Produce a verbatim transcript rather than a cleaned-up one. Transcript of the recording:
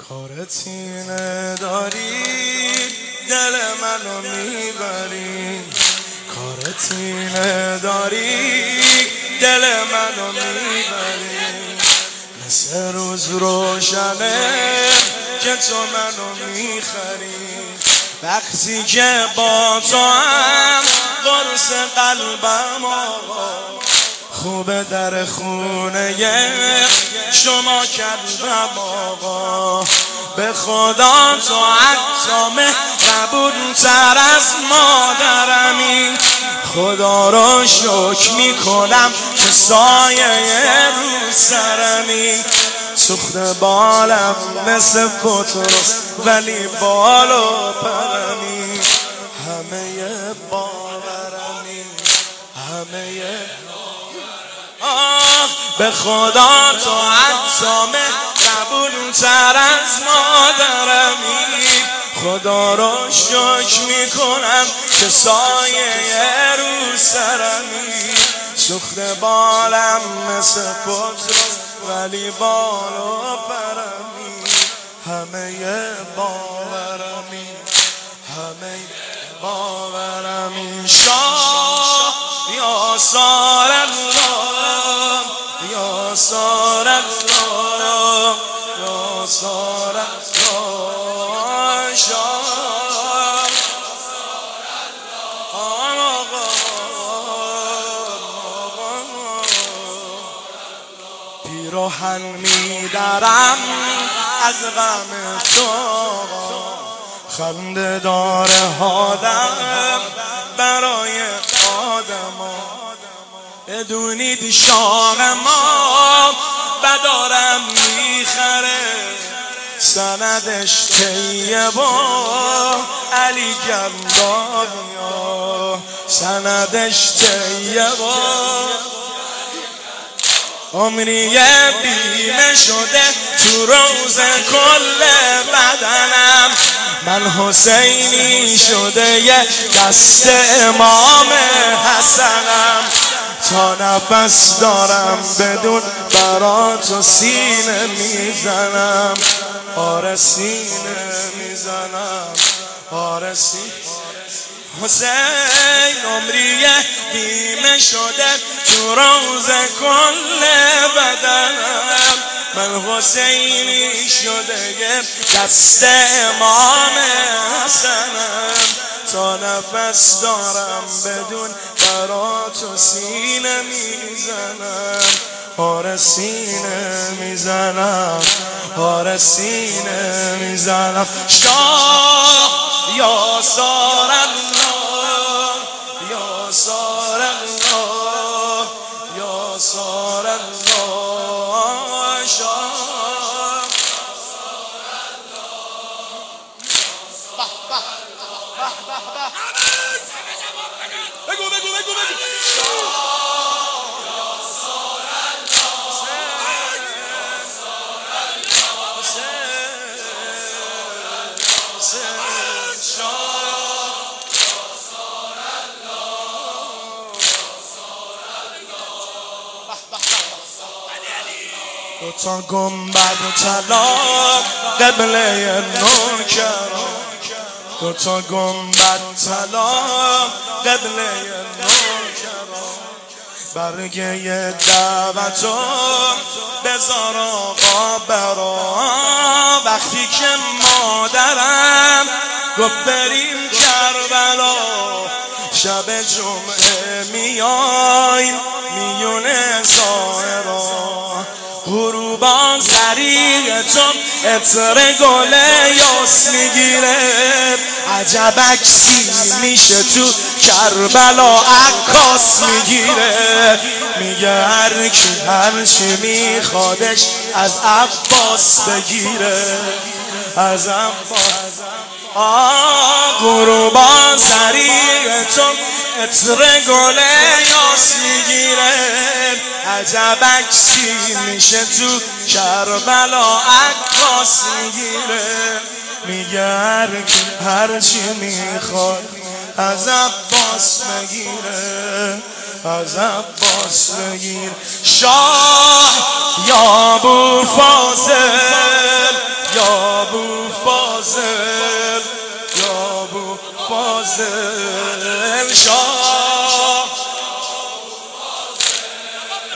کارتینه داری دل منو میبری، کارتینه داری دل منو میبری، مثل روز روشنه که تو منو میخری، وقتی که با تو هم قرص قلبم آقا، خوبه در خونه شما کلبم آقا، به خدا تو حتی مهربون تر از مادرمی، خدا رو شکر میکنم که سایه رو سرمی، سوخت بالم مثل پتروس ولی بال و پرمی، همه باورمی همه آه، به خدا تو حتی مهربون تر از مادرمی، خدا رو شکر میکنم که سایه رو سرمی، سوخت بالم مثل پتروس ولی بال و پرمی، همه باورمی همه باورمی. شاه یا سار الله یا سار الله یا سار الله، شاه پیراهن میدرم از غم تو، خنده داره حالم برای آدما، بدونید شاه ما بدارم میخره، سندش طیبه علی گندامیا، سندش طیبه عمریه بیمه شده تو روز کل بدنم، من حسینی شده یه دست امام حسنم، تا نفس دارم بدون برات سینه میزنم، آره سینه میزنم آره سینه. حسین عمریه بیمه شده تو روز کل بدنم، من حسینی شده یه دست امام حسنم، تا نفس دارم بدون برات و سینه میزنم، آره سینه میزنم آره سینه میزنم. شاه یا سار الله یا سار الله یا سار الله، شاه بگو بگو بگو بگو دو تا گنبد طلا قبله نوکران، دو تا گنبد طلا قبله نوکران، برگه دعوتو بذار آقا برا، وقتی که مادرم گفت بریم کربلا، شب جمعه میایم میونه ظاهرا، غروبان سریعتون عطر گل یاس میگیره، عجب عکسی میشه تو کربلا عکاس میگیره، میگه هر کی هر چی میخوادش از عباس بگیره، از عباس. آه غروبان سریعتون عطر گل یاس میگیره، عجب عکسی میشه تو کربلا عکاس میگیره، میگه هر کی هر چی میخواد از عباس بگیره، از عباس بگیر. شاه یا ابو فاضل یا فازه